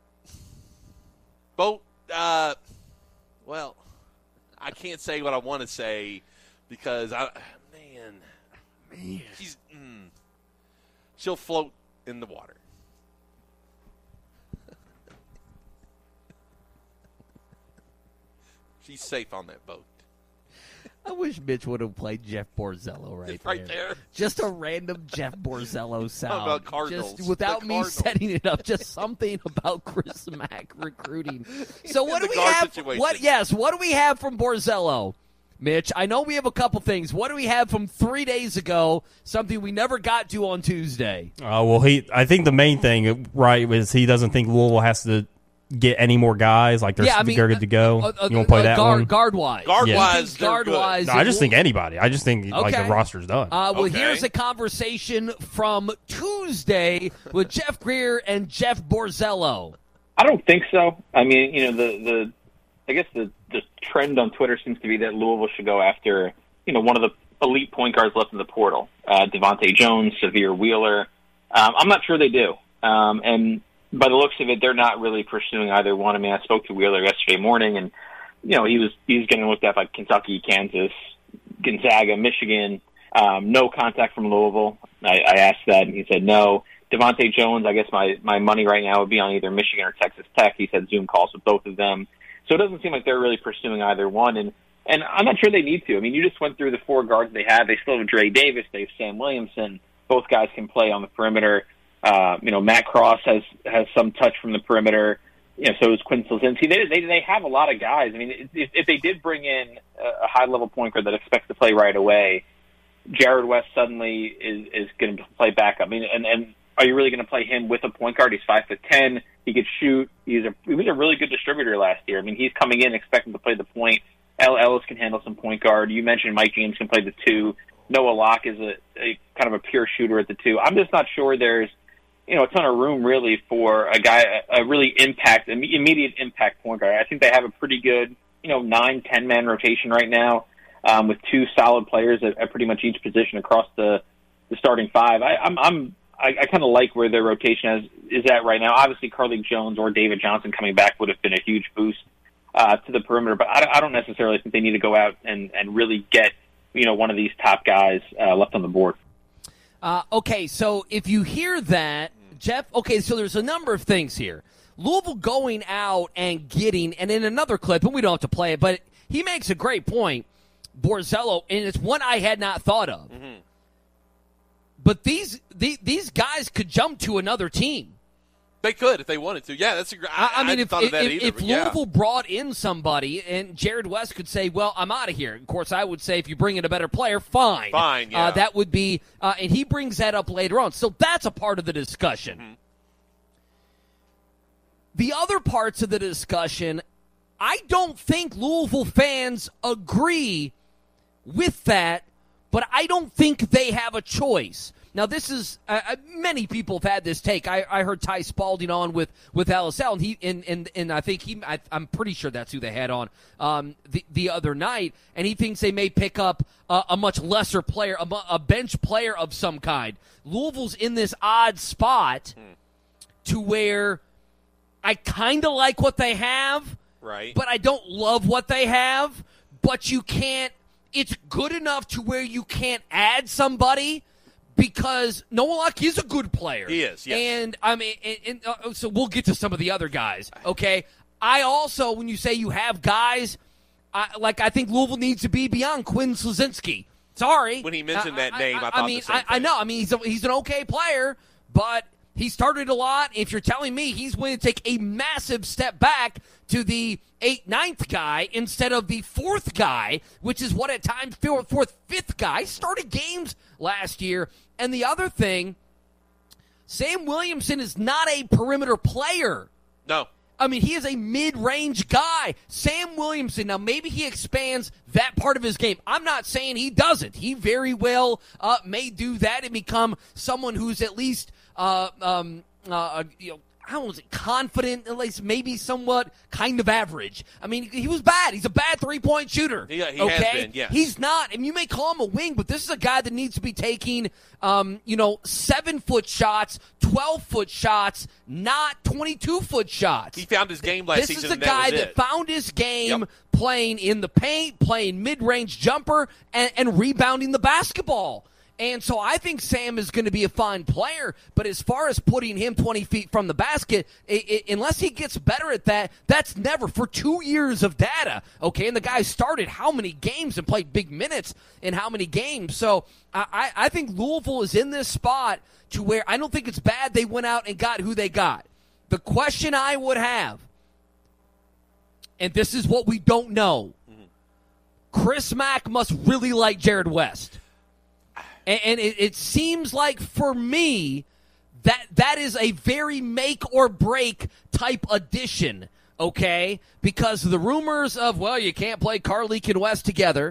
boat. Uh, well, I can't say what I want to say because I, man, man, she's mm, she'll float in the water. She's safe on that boat. I wish Mitch would have played Jeff Borzello right, It's right there. Just a random Jeff Borzello sound. about Cardinals? Just without The me Cardinals. setting it up. Just something about Chris Mack recruiting. So what In do the we guard have? situation. What? Yes. What do we have from Borzello? Mitch. I know we have a couple things. What do we have from three days ago, something we never got to on Tuesday? Uh, well, he. I think the main thing, right, is he doesn't think Louisville has to get any more guys. Like they're, yeah, I mean, they're good to go. Uh, uh, you want to play uh, that guard, one? Guard-wise. Guard-wise, yeah. Guard-wise. No, I just think anybody. I just think okay. like the roster's done. Uh, well, okay. here's a conversation from Tuesday with Jeff Greer and Jeff Borzello. I don't think so. I mean, you know, the, the I guess the, the trend on Twitter seems to be that Louisville should go after, you know, one of the elite point guards left in the portal, uh, Devontae Jones, Severe Wheeler. Um, I'm not sure they do. Um, and by the looks of it, they're not really pursuing either one. I mean, I spoke to Wheeler yesterday morning, and, you know, he was he's getting looked at by Kentucky, Kansas, Gonzaga, Michigan. Um, no contact from Louisville. I, I asked that, and he said no. Devontae Jones, I guess my, my money right now would be on either Michigan or Texas Tech. He said Zoom calls with both of them. So it doesn't seem like they're really pursuing either one. And, and I'm not sure they need to. I mean, you just went through the four guards they have. They still have Dre Davis. They have Sam Williamson. Both guys can play on the perimeter. Uh, you know, Matt Cross has, has some touch from the perimeter. You know, so is Quinn Slazinski. They, they, they have a lot of guys. I mean, if, if they did bring in a high-level point guard that expects to play right away, Jared West suddenly is, is going to play backup. I mean, and, and are you really going to play him with a point guard? He's five foot ten. He could shoot. He's a he was a really good distributor last year. I mean, he's coming in expecting to play the point. L. Ellis can handle some point guard. You mentioned Mike James can play the two. Noah Locke is a, a kind of a pure shooter at the two. I'm just not sure there's you know a ton of room really for a guy a really impact immediate impact point guard. I think they have a pretty good you know nine ten man rotation right now um, with two solid players at, at pretty much each position across the the starting five. I, I'm I'm I, I kind of like where their rotation is, is at right now. Obviously, Carlik Jones or David Johnson coming back would have been a huge boost uh, to the perimeter, but I, I don't necessarily think they need to go out and, and really get you know one of these top guys uh, left on the board. Uh, okay, so if you hear that, Jeff, okay, so there's a number of things here. Louisville going out and getting, and in another clip, and we don't have to play it, but he makes a great point, Borzello, and it's one I had not thought of. Mm-hmm. But these, these these guys could jump to another team. They could if they wanted to. Yeah, that's a great. I, I mean, I if, thought of that if, either, if Louisville yeah. brought in somebody and Jared West could say, well, I'm out of here. Of course, I would say if you bring in a better player, fine. Fine, yeah. Uh, that would be, uh, and he brings that up later on. So that's a part of the discussion. Mm-hmm. The other parts of the discussion, I don't think Louisville fans agree with that, but I don't think they have a choice. Now, this is uh, many people have had this take. I, I heard Ty Spalding on with with L S L, and he and and, and I think he. I, I'm pretty sure that's who they had on um, the the other night, and he thinks they may pick up a, a much lesser player, a, a bench player of some kind. Louisville's in this odd spot hmm. to where I kind of like what they have, right? But I don't love what they have. But you can't. It's good enough to where you can't add somebody. Because Noah Locke is a good player. He is, yes. And, I mean, and, and, uh, so we'll get to some of the other guys, okay? I also, when you say you have guys, I, like I think Louisville needs to be beyond Quinn Slazinski. Sorry. When he mentioned I, that name, I, I, I thought I mean, the same I, thing. I know. I mean, he's, a, he's an okay player, but he started a lot. If you're telling me he's going to take a massive step back to the eighth, ninth guy instead of the fourth guy, which is what at times fourth, fourth, fifth guy started games last year. And the other thing, Sam Williamson is not a perimeter player. No. I mean, he is a mid-range guy. Sam Williamson, now maybe he expands that part of his game. I'm not saying he doesn't. He very well uh, may do that and become someone who's at least, uh, um, uh, you know, I don't know, is it confident, at least maybe somewhat kind of average. I mean, he was bad. He's a bad three-point shooter. Yeah, he okay? has been, yes. He's not, and you may call him a wing, but this is a guy that needs to be taking, um, you know, seven-foot shots, twelve-foot shots, not twenty-two-foot shots. He found his game last this season. This is the and that guy was that it. found his game Yep. playing in the paint, playing mid-range jumper, and, and rebounding the basketball. And so I think Sam is going to be a fine player, but as far as putting him twenty feet from the basket, it, it, unless he gets better at that, that's never for two years of data, okay? And the guy started how many games and played big minutes in how many games? So I, I think Louisville is in this spot to where I don't think it's bad they went out and got who they got. The question I would have, and this is what we don't know, Chris Mack must really like Jared West. And, and it, it seems like, for me, that that is a very make or break type addition, okay? Because the rumors of, well, you can't play Carleek and West together,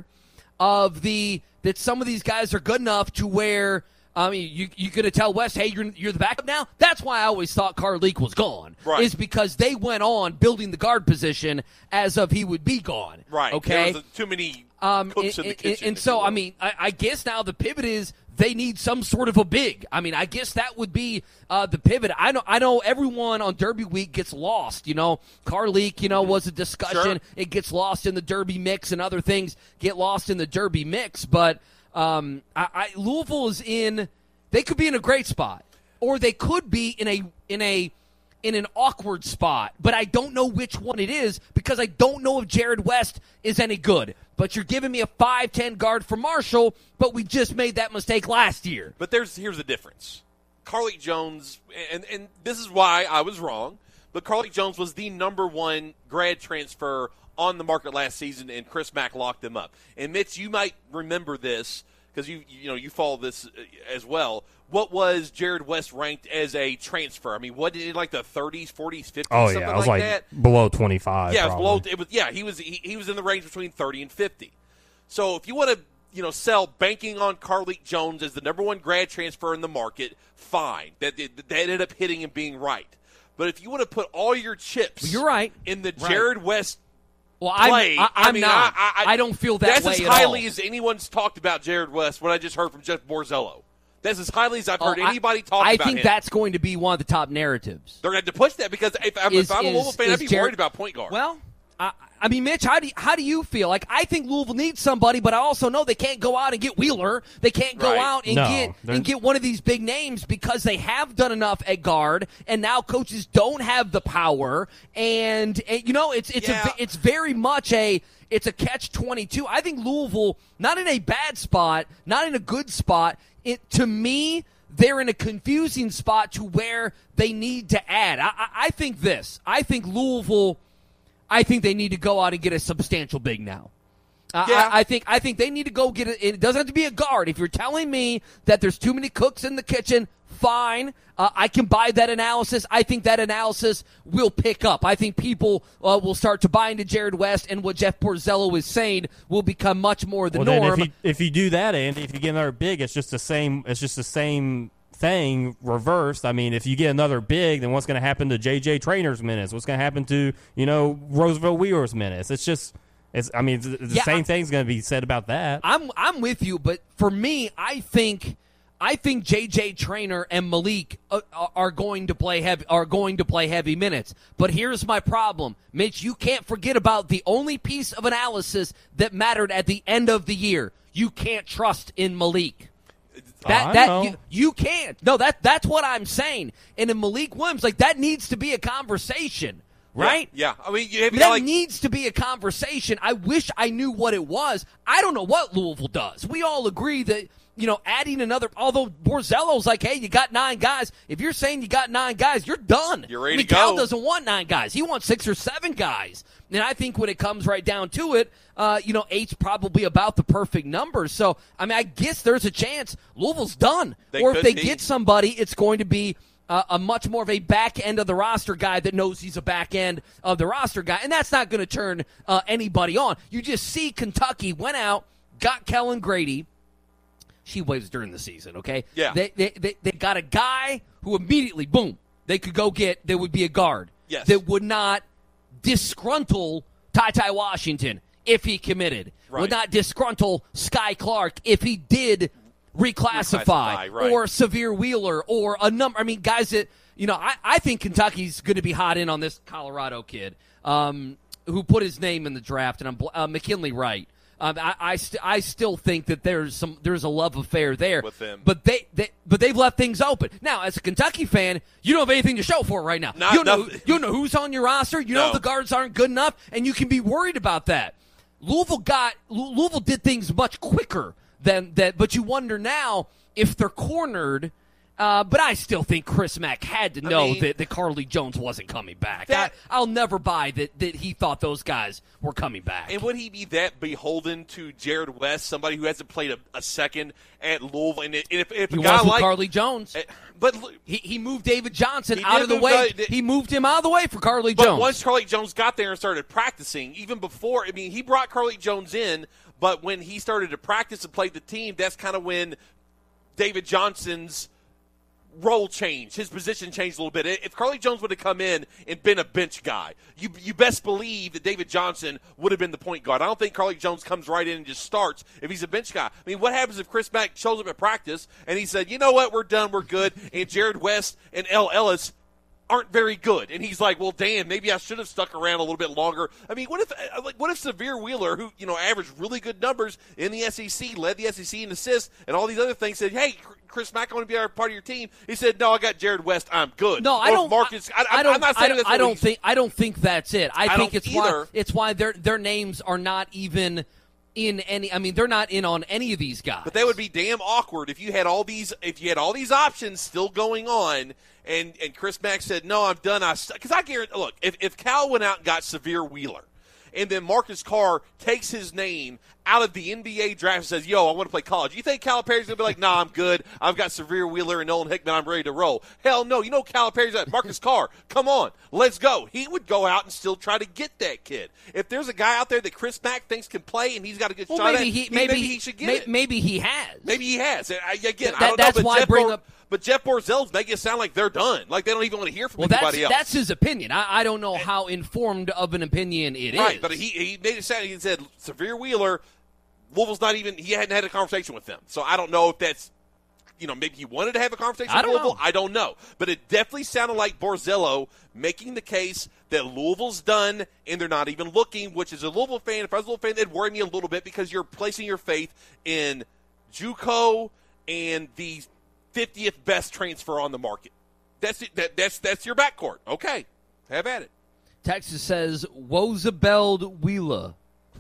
of the that some of these guys are good enough to where, I mean, you, you're going to tell West, hey, you're, you're the backup now? That's why I always thought Carleek was gone, right. is because they went on building the guard position as of he would be gone. Right. Okay? There was too many um, cooks and, in the kitchen. And, and so, I mean, I, I guess now the pivot is they need some sort of a big. I mean, I guess that would be uh, the pivot. I know I know everyone on Derby week gets lost. You know, Carleek, you know, was a discussion. Sure. It gets lost in the Derby mix, and other things get lost in the Derby mix. But um, I, I, Louisville is in – they could be in a great spot, or they could be in a in a – in an awkward spot, but I don't know which one it is because I don't know if Jared West is any good. But you're giving me a five ten guard for Marshall, but we just made that mistake last year. But there's here's the difference. Carleek Jones, and, and this is why I was wrong, but Carleek Jones was the number one grad transfer on the market last season, and Chris Mack locked him up. And Mitch, you might remember this because you you know you follow this as well. What was Jared West ranked as a transfer? I mean, what did it like the thirties, forties, fifties, Oh something yeah, I was like, like that? below twenty-five. Yeah, it was probably. below. It was yeah. He was he, he was in the range between thirty and fifty. So if you want to you know sell banking on Carleek Jones as the number one grad transfer in the market, fine. That that ended up hitting and being right. But if you want to put all your chips, you're right in the right. Jared West. Well, I'm, play, I, I'm I mean, not. I, I, I don't feel that that's way as at highly all. as anyone's talked about Jared West. What I just heard from Jeff Borzello. That's as highly as I've heard Oh, I- anybody talk I about him. think that's going to be one of the top narratives. They're going to have to push that because if, I'm- Is- if I'm a is- Louisville fan, is I'd be Jared- worried about point guard. Well, I, I mean, Mitch, how do you, how do you feel? Like, I think Louisville needs somebody, but I also know they can't go out and get Wheeler. They can't go Right. out and No, get they're- and get one of these big names because they have done enough at guard, and now coaches don't have the power. And, and you know, it's it's Yeah. a, it's very much a it's a catch twenty-two. I think Louisville, not in a bad spot, not in a good spot. It to me. They're in a confusing spot to where they need to add. I, I, I think this. I think Louisville. I think they need to go out and get a substantial big now. Uh, Yeah. I, I think. I think they need to go get it. It doesn't have to be a guard. If you're telling me that there's too many cooks in the kitchen, fine. Uh, I can buy that analysis. I think that analysis will pick up. I think people uh, will start to buy into Jared West, and what Jeff Borzello is saying will become much more the well, norm. Then if you if you do that, Andy, if you get another big, it's just the same. It's just the same thing reversed. I mean, if you get another big, then what's going to happen to J J Trainer's minutes? What's going to happen to you know Roosevelt Wheeler's minutes? It's just. It's. I mean, the Yeah, same I- thing's going to be said about that. I'm I'm with you, but for me, I think I think J J Trainer and Malik uh, are going to play heavy are going to play heavy minutes. But here's my problem, Mitch. You can't forget about the only piece of analysis that mattered at the end of the year. You can't trust in Malik. That I that know. you, you can't. No, that that's what I'm saying. And in Malik Williams, like that needs to be a conversation. Right? Yeah. yeah. I mean, you have That like, needs to be a conversation. I wish I knew what it was. I don't know what Louisville does. We all agree that, you know, adding another, although Borzello's like, hey, you got nine guys. If you're saying you got nine guys, you're done. You're ready I mean, to Cal go. doesn't want nine guys. He wants six or seven guys. And I think when it comes right down to it, uh, you know, eight's probably about the perfect number. So, I mean, I guess there's a chance Louisville's done. They or if could they be. get somebody, it's going to be Uh, a much more of a back end of the roster guy that knows he's a back end of the roster guy, and that's not going to turn uh, anybody on. You just see Kentucky went out, got Kellen Grady. She waves during the season, okay? Yeah. They, they they they got a guy who immediately, boom, they could go get. There would be a guard Yes. that would not disgruntle Ty Ty Washington if he committed. Right. Would not disgruntle Sky Clark if he did reclassify, Reclassify, right. or Severe Wheeler or a number. I mean, guys that, you know, I, I think Kentucky's going to be hot in on this Colorado kid um, who put his name in the draft, and I'm bl- uh, McKinley Wright. Um, I I, st- I still think that there's some there's a love affair there With them. but they, they but they've left things open. Now, as a Kentucky fan, you don't have anything to show for it right now. Not you know nothing. you know who's on your roster. You know No. the guards aren't good enough, and you can be worried about that. Louisville got Louisville did things much quicker than that, but you wonder now if they're cornered Uh, but I still think Chris Mack had to know I mean, that, that Carly Jones wasn't coming back. That, I, I'll never buy that, that he thought those guys were coming back. And would he be that beholden to Jared West, somebody who hasn't played a, a second at Louisville? And if, if he a guy was with like Carly Jones, uh, but he, he moved David Johnson he out of the move, way. uh, he moved him out of the way for Carly but Jones. once Carly Jones got there and started practicing, even before, I mean, he brought Carly Jones in, but when he started to practice and play the team, that's kind of when David Johnson's role changed. His position changed a little bit. If Carly Jones would have come in and been a bench guy, you you best believe that David Johnson would have been the point guard. I don't think Carly Jones comes right in and just starts if he's a bench guy. I mean, what happens if Chris Mack shows up at practice and he said, you know what, we're done, we're good, and Jared West and L. Ellis aren't very good, and he's like, well, damn, maybe I should have stuck around a little bit longer. I mean, what if like what if Severe Wheeler, who you know averaged really good numbers in the S E C, led the S E C in assists, and all these other things, said, hey, Chris Mack, I want to be a part of your team. He said, no, I got Jared West, I'm good. No, I or don't. Marcus, I, I don't. I'm not saying I don't, that's I don't what think. I don't think that's it. I, I think don't it's why. either. It's why their their names are not even in any. I mean, they're not in on any of these guys. But that would be damn awkward if you had all these if you had all these options still going on, and and Chris Mack said, no, I'm done. I because I guarantee. Look, if if Cal went out and got Severe Wheeler, and then Marcus Carr takes his name out of the N B A draft and says, yo, I want to play college. You think Calipari's going to be like, nah, I'm good. I've got Severe Wheeler and Nolan Hickman. I'm ready to roll. Hell no. You know Calipari's like, Marcus Carr, come on, let's go. He would go out and still try to get that kid. If there's a guy out there that Chris Mack thinks can play and he's got a good well, shot maybe at, he, he, maybe, maybe he should get may, it. Maybe he has. Maybe he has. I, again, that, I don't that's know, but why Jeff, I bring Bor- up, but Jeff Borzell's making it sound like they're done. Like they don't even want to hear from well, anybody that's, else. That's his opinion. I, I don't know how informed of an opinion it is. Right, but he, he made it sound, he said, Severe Wheeler, Louisville's not even, he hadn't had a conversation with them. So I don't know if that's, you know, maybe he wanted to have a conversation I with don't Louisville. know. I don't know. But it definitely sounded like Borzello making the case that Louisville's done and they're not even looking, which is a Louisville fan. If I was a Louisville fan, that'd worry me a little bit because you're placing your faith in JUCO and the fiftieth best transfer on the market. That's it. That, that's that's your backcourt. Okay, have at it. Texas says Wozabeld Wheeler.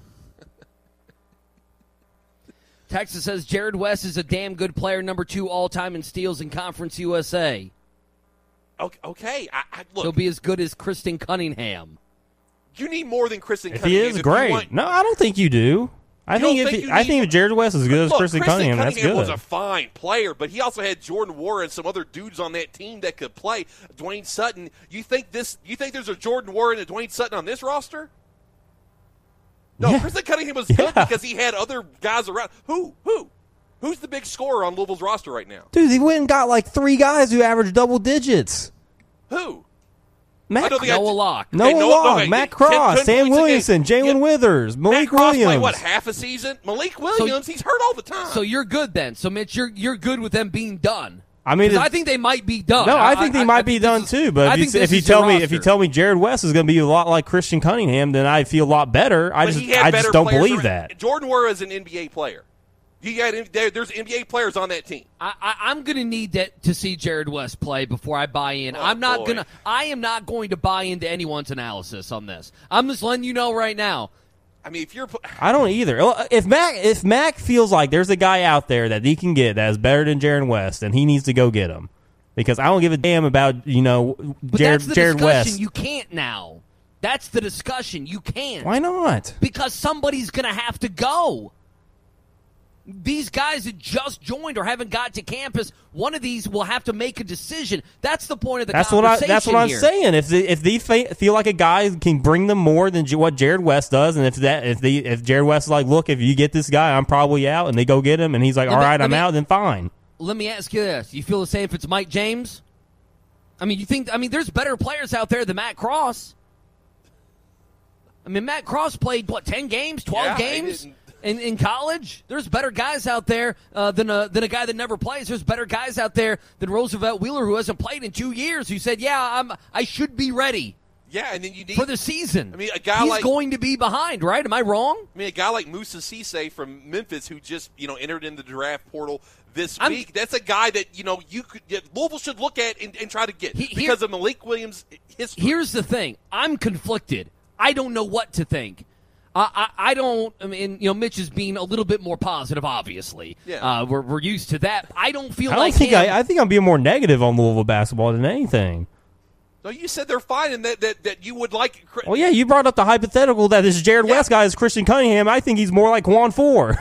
Texas says Jared West is a damn good player, number two all-time in steals in Conference U S A. Okay, okay. I, I, look, He'll be as good as Kristen Cunningham. You need more than Kristen If Cunningham. he is if great. You want, No, I don't think you do. I You think don't if think he, you I need- think if Jared West is as good as Look, Kristen Kristen Cunningham, that's Cunningham good. was a fine player, but he also had Jordan Warren and some other dudes on that team that could play. Dwayne Sutton. You think this? You think there's a Jordan Warren and Dwayne Sutton on this roster? No, Yeah. Kristen Cunningham was Yeah. good because he had other guys around. Who? Who? Who's the big scorer on Louisville's roster right now? Dude, he went and got like three guys who averaged double digits. Who? Matt, I don't think I- Noah Locke. Noah Hey, no- Locke, no, hey, Matt ten- Cross, ten Sam points a Williamson, game. Jalen Yeah. Withers, Malik Matt Cross Williams. played, what, half a season? Malik Williams, he's hurt all the time. So you're good then. So, Mitch, you're you're good with them being done. I mean, 'Cause it's- I think they might be done. No, I think they might I be think done this is- too. But I if you, think this if you is your tell me if you roster. tell me Jared West is going to be a lot like Christian Cunningham, then I feel a lot better. I But just he had I better just don't players believe around- that. Jordan Warren is an N B A player. You got there, there's N B A players on that team. I, I, I'm going to need that to see Jared West play before I buy in. Oh, I'm not boy. going to. I am not going to buy into anyone's analysis on this. I'm just letting you know right now. I mean, if you're I don't either. If Mac if Mac feels like there's a guy out there that he can get that is better than Jared West, then he needs to go get him. Because I don't give a damn about, you know, But Jared, that's the Jared discussion. West. You can't now. That's the discussion. You can't. Why not? Because somebody's going to have to go. These guys that just joined or haven't got to campus, one of these will have to make a decision. That's the point of the That's what I. conversation That's what I'm here. saying. If the, if they fe- feel like a guy can bring them more than J- what Jared West does, and if that if the if Jared West is like, look, if you get this guy, I'm probably out, and they go get him, and he's like, Let all me- right, let I'm me- out, then fine. Let me ask you this. You feel the same if it's Mike James? I mean, you think, I mean, there's better players out there than Matt Cross. I mean, Matt Cross played, what, ten games, twelve Yeah, he games didn't- in, in college? There's better guys out there uh, than, a, than a guy that never plays. There's better guys out there than Roosevelt Wheeler, who hasn't played in two years, who said, yeah, I'm, I should be ready yeah, and then you need for the season. I mean, a guy He's like going to be behind, right? Am I wrong? I mean, a guy like Musa Cisse from Memphis, who just you know entered in the draft portal this I'm- week. That's a guy that you know you could yeah, Louisville should look at and, and try to get He- here- because of Malik Williams' history. Here's the thing. I'm conflicted. I don't know what to think. I, I, I don't. I mean, you know, Mitch is being a little bit more positive. Obviously, Yeah. uh, we're we're used to that. I don't feel I don't like think him. I, I think I'm being more negative on Louisville basketball than anything. No, you said they're fine and that, that, that you would like. Well, yeah, you brought up the hypothetical that this Jared Yeah. West guy is Christian Cunningham. I think he's more like Juan Four.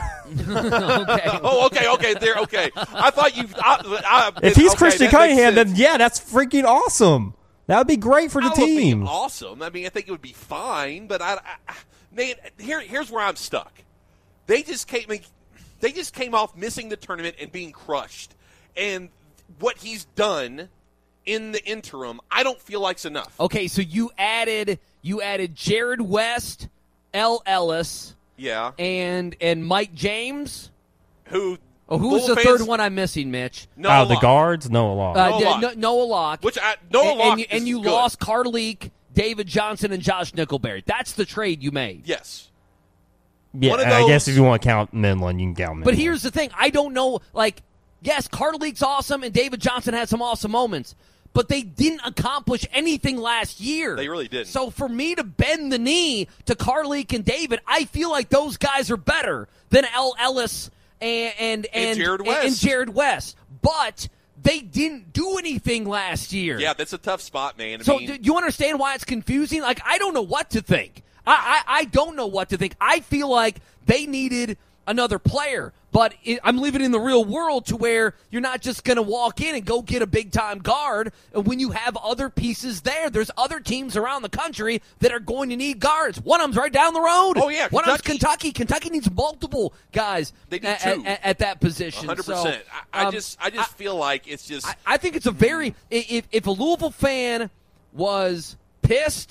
Okay. Oh, okay, okay, there, okay. I thought you. I, I, If he's okay, Christian that makes Cunningham, sense. then yeah, that's freaking awesome. That would be great for the I don't think team. awesome. I mean, I think it would be fine, but I, I man, here, here's where I'm stuck. They just came, they just came off missing the tournament and being crushed, and what he's done in the interim, I don't feel like's enough. Okay, so you added you added Jared West, L. Ellis, Yeah, and and Mike James. who? Oh, who's Louisville the fans- third one I'm missing, Mitch? Noah Oh, the Locke. guards? Noah Law. Uh, Noah d- Locke. No- Noah Locke. Which I, Noah and, Locke and you, and is you good. lost Carleek, David Johnson, and Josh Nickelberry. That's the trade you made. Yes. yeah, one of I guess those- if you want to count Midland, you can count Midland. But here's the thing. I don't know, like, yes, Carleek's awesome, and David Johnson had some awesome moments, but they didn't accomplish anything last year. They really didn't. So for me to bend the knee to Carleek and David, I feel like those guys are better than L. Ellis and and, and, And Jared West. and Jared West. But they didn't do anything last year. Yeah, that's a tough spot, man. I So mean, do you understand why it's confusing? Like, I don't know what to think. I, I, I don't know what to think. I feel like they needed another player, but it, I'm living in the real world to where you're not just going to walk in and go get a big-time guard. And when you have other pieces there, there's other teams around the country that are going to need guards. One of them's right down the road. Oh, yeah, One of them's Kentucky. Kentucky. Kentucky needs multiple guys They need at, two. at, at that position. one hundred So, percent. I, I um, just, I just feel like it's just. I, I think it's a very if if a Louisville fan was pissed,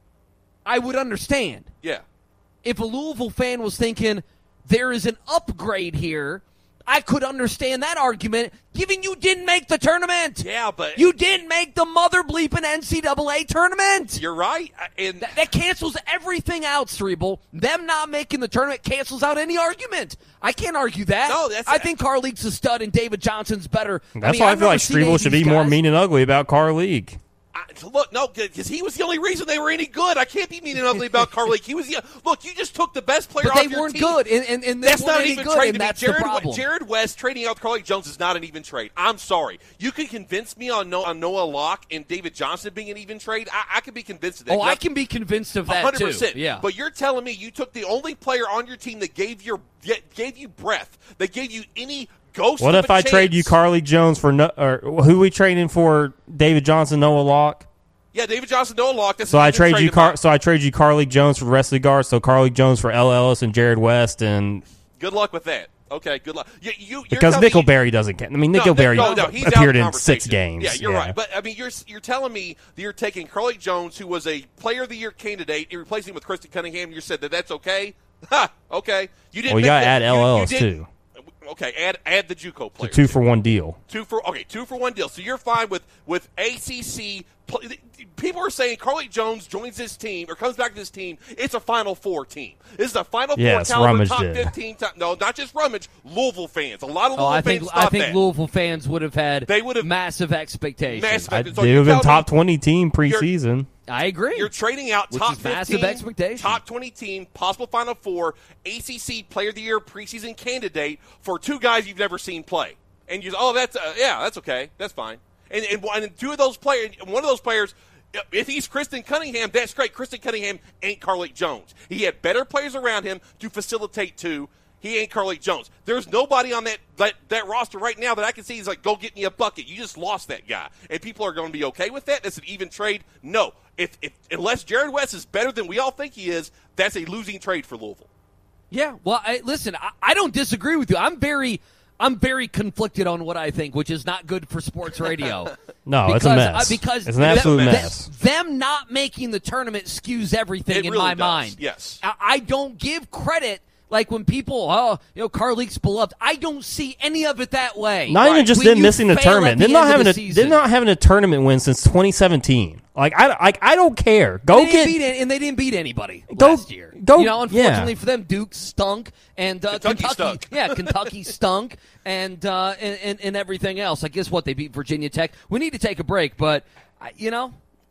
I would understand. yeah. If a Louisville fan was thinking there is an upgrade here, I could understand that argument, given you didn't make the tournament. Yeah, but You didn't make the mother bleeping N C double A tournament. you're right. I- And That, that cancels everything out, Cerebral. Them not making the tournament cancels out any argument. I can't argue that. No, that's- I think Carleek's a stud and David Johnson's better. That's I mean, why I I've feel like never seen any Strebel of should these be more guys. mean and ugly about Carl League. I, look, no, because he was the only reason they were any good. I can't be mean and ugly about Carleek. He was the look. You just took the best player But off they your weren't team. good, and, and, and they That's weren't not any even good, trade and to me. that's Jared, the We- problem. Jared West trading out Carleek Jones is not an even trade. I'm sorry. You can convince me on, no, on Noah Locke and David Johnson being an even trade. I, I can be convinced of that. Oh, I Now, can be convinced of that one hundred percent. too. Yeah, But you're telling me you took the only player on your team that gave your gave you breath, that gave you any ghost. What of if a I trade chance. you Carly Jones for no, or who we trading for David Johnson, Noah Locke? Yeah, David Johnson, Noah Locke. That's So an I even trade you in Car- my- so I trade you Carly Jones for the rest of the guards. So Carly Jones for L. Ellis and Jared West, and Good luck with that. Okay, good luck. You, you, you're because telling me- Nickelberry doesn't count. I mean, No, Nickelberry no, no, he's out appeared of in six conversation. games. Yeah, you're right. But I mean, you're you're telling me that you're taking Carly Jones, who was a Player of the Year candidate, and replacing him with Kristen Cunningham. You said that that's okay. Ha. Okay. You didn't. Well, you make gotta that- add you- L. you Ellis, didn't- too. Okay, add add the JUCO It's a player. two for one deal. Two for okay, two for one deal. So you're fine with with A C C. pl- People are saying Carly Jones joins this team or comes back to this team. It's a Final Four team. This is a Final Yes, Four caliber Rummage top did. fifteen. Top, no, not just Rummage. Louisville fans. A lot of Oh, Louisville I think fans I thought think that. Louisville fans would have had They would have- massive expectations. Massive I, expectations. So they you're would have been telling me top twenty team preseason. I agree. You're trading out Which top is massive fifteen, expectation. top twenty team, possible Final Four, A C C Player of the Year preseason candidate for two guys you've never seen play. And you, oh, that's uh, yeah, that's okay, that's fine. And, and and two of those players, one of those players, if he's Kristen Cunningham, that's great. Kristen Cunningham ain't Carleek Jones. He had better players around him to facilitate two. He ain't Carleek Jones. There's nobody on that, that that roster right now that I can see is like, go get me a bucket. You just lost that guy. And people are going to be okay with that? That's an even trade? No. If, if Unless Jared West is better than we all think he is, that's a losing trade for Louisville. Yeah, well, I, listen, I, I don't disagree with you. I'm very, I'm very conflicted on what I think, which is not good for sports radio. No, because, it's a mess. Uh, because It's an absolute them, mess. Them not making the tournament skews everything It in really my does, mind. yes. I, I don't give credit. Like when people, oh, you know, Carleek's beloved. I don't see any of it that way. Not even just When them you missing the fail at tournament. the They're not end of having the a season. they're not having a tournament win since twenty seventeen. Like I like I don't care. Go They didn't get beat any- and they didn't beat anybody Go- last year. go- you know, unfortunately yeah. for them, Duke stunk, and uh, Kentucky Kentucky, stunk. yeah, Kentucky stunk, and, uh, and and and everything else. I guess what they beat Virginia Tech. We need to take a break, but uh, you know,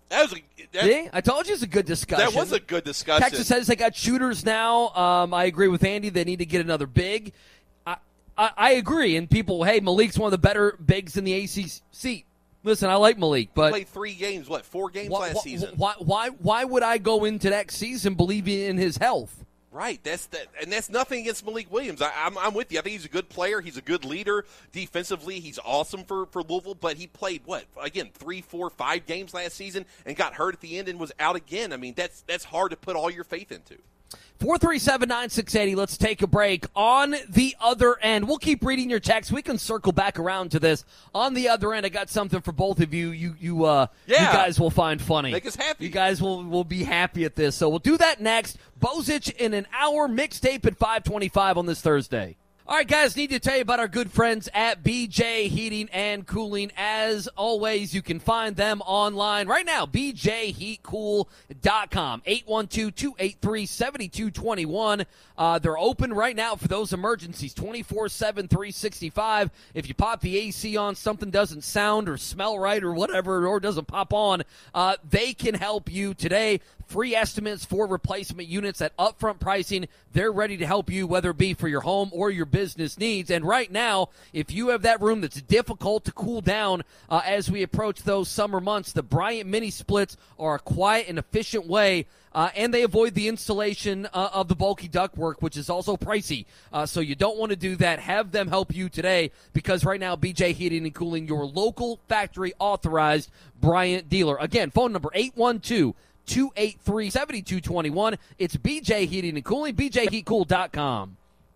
That was a, that, See? I told you it's a good discussion. That was a good discussion. Texas says they got shooters now. Um, I agree with Andy. They need to get another big. I, I, I agree. And people, hey, Malik's one of the better bigs in the A C C. Listen, I like Malik, but he played three games, what, four games why, last why, season? Why, why, why would I go into next season believing in his health? Right, that's that, and that's nothing against Malik Williams. I, I'm, I'm with you. I think he's a good player. He's a good leader defensively. He's awesome for, for Louisville. But he played what again, three, four, five games last season, and got hurt at the end and was out again. I mean, that's that's hard to put all your faith into. four three seven, nine six eight zero. Let's take a break. On the other end, we'll keep reading your text. We can circle back around to this. On the other end, I got something for both of you. You you uh yeah. you guys will find funny. Make us happy. You guys will will be happy at this. So we'll do that next. Bozich in an hour, mixtape at five twenty-five on this Thursday. All right, guys, need to tell you about our good friends at B J Heating and Cooling. As always, you can find them online right now, b j heat cool dot com, eight one two, two eight three, seven two two one. Uh, they're open right now for those emergencies, twenty-four seven, three sixty-five. If you pop the A C on, something doesn't sound or smell right or whatever, or doesn't pop on, uh, they can help you today. Free estimates for replacement units at upfront pricing. They're ready to help you, whether it be for your home or your business needs. And right now, if you have that room that's difficult to cool down uh, as we approach those summer months, the Bryant Mini Splits are a quiet and efficient way, uh, and they avoid the installation uh, of the bulky ductwork, which is also pricey. Uh, so you don't want to do that. Have them help you today, because right now, B J Heating and Cooling, your local factory authorized Bryant dealer. Again, phone number eight one two, two eight three, seven two two one. It's B J Heating and Cooling, b j heat cool dot com.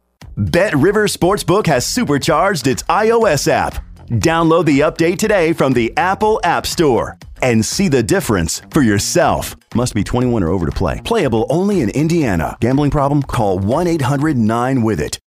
Bet River Sportsbook has supercharged its iOS app. Download the update today from the Apple App Store and see the difference for yourself. Must be twenty-one or over to play. Playable only in Indiana. Gambling problem? Call one eight hundred nine with it.